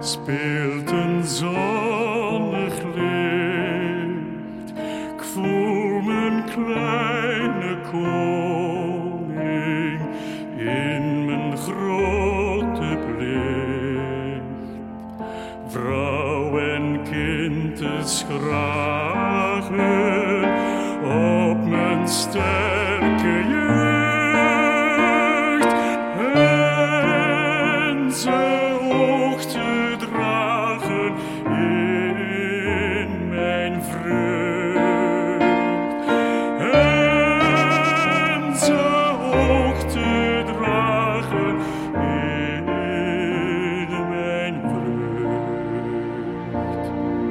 speelt een zonnig licht. Ik voel mijn kleine koning in mijn grote plicht. Vrouw en kind te schragen op mijn sterke jeugd. En ze hoog te dragen in mijn vreugd. En ze hoog te dragen in mijn vreugd.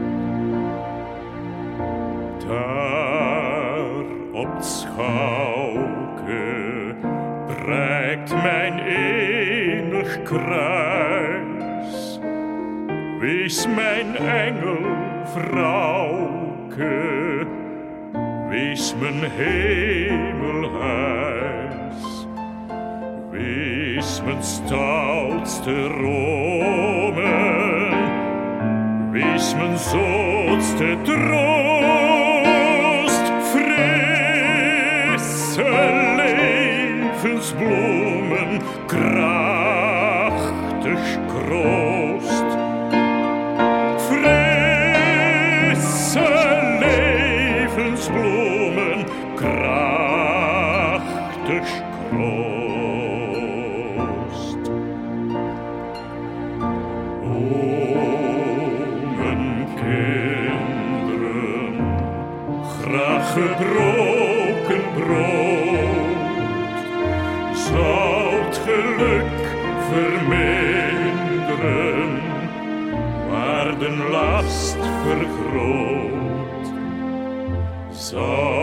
Daar op het schouwke prijkt mijn enig kruis. Wees mijn engel, vrouwke, wees mijn hemelhuis. Wees mijn stoutste Rome, wees mijn zoetste troost. Frisse levensbloemen, krachtig kroost. Frisse levensbloemen, krachtig kroost. O, mijn kinderen, graag gebroken brood, zou het geluk verminderen, waar de last vergroot. Zou